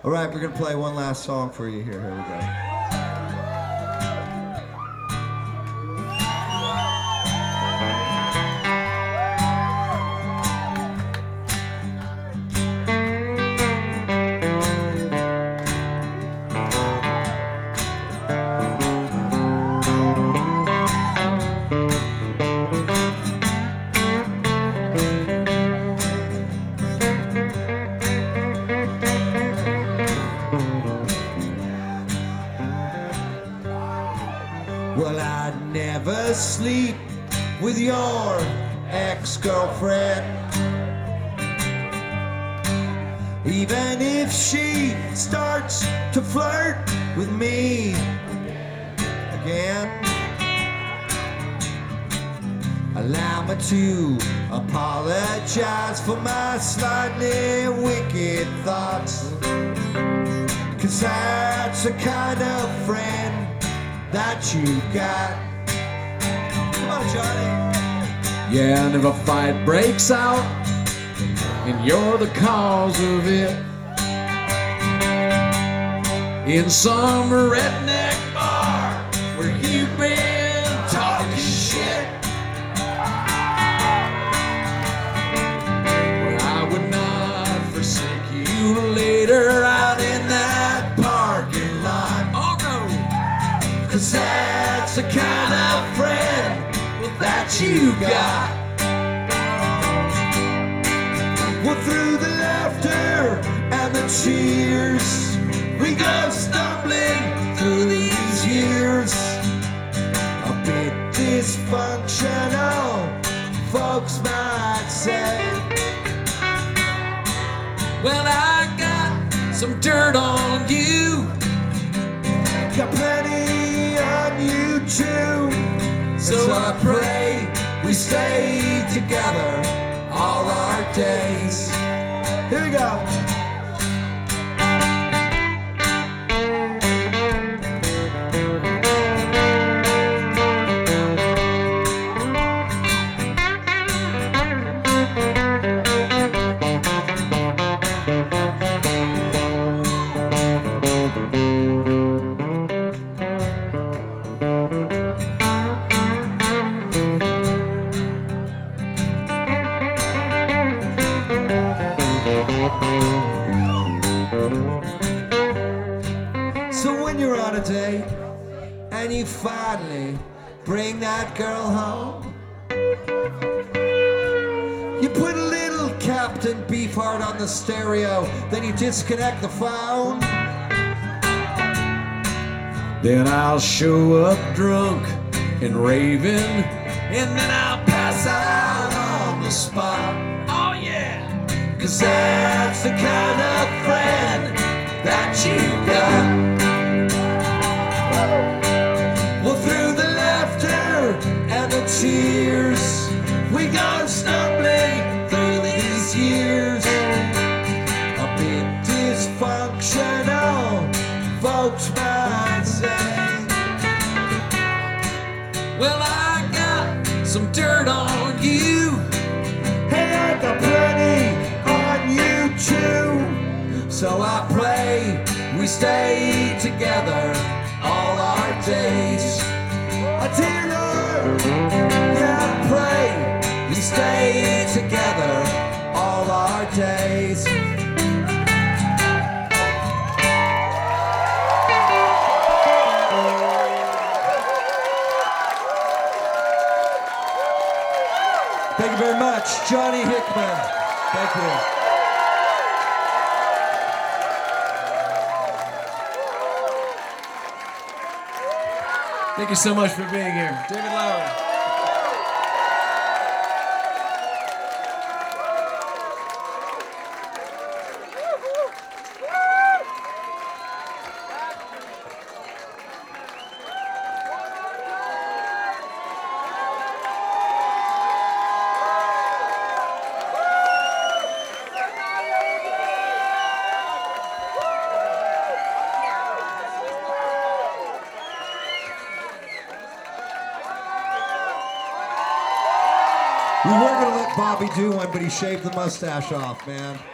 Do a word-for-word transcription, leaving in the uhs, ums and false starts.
All right, we're gonna play one last song for you here. Here we go. Well, I'd never sleep with your ex-girlfriend, even if she starts to flirt with me again. Allow me to apologize for my slightly wicked thoughts, 'cause that's the kind of friend that you got. Come on, Johnny. Yeah, and if a fight breaks out and you're the cause of it, in some redneck bar where you've been talking shit, well, I would not forsake you later out in that parking lot. Oh no, 'cause that's the kind of friend that you got. Well, through the laughter and the cheers, we go stumbling through these years. A bit dysfunctional, folks might say. Well, I got some dirt on you, got plenty on you too. So I pray we stay together all our days. Here we go. So when you're on a date and you finally bring that girl home, you put a little Captain Beefheart on the stereo, then you disconnect the phone. Then I'll show up drunk and raving, And then I'll pass out on the spot. oh yeah, 'Cause that's the kind of friend that you got. Well, through the laughter and the tears, we go stumbling through these years. A bit dysfunctional, folks might say. well I got some dirt on you, Hey, I got plenty on you too. So I pray we stay together all our days. I dear Lord, yeah, I pray we stay together all our days. Thank you very much, Johnny Hickman. Thank you. thank you so much for being here, David Lowery. We were gonna let Bobby do one, but he shaved the mustache off, man.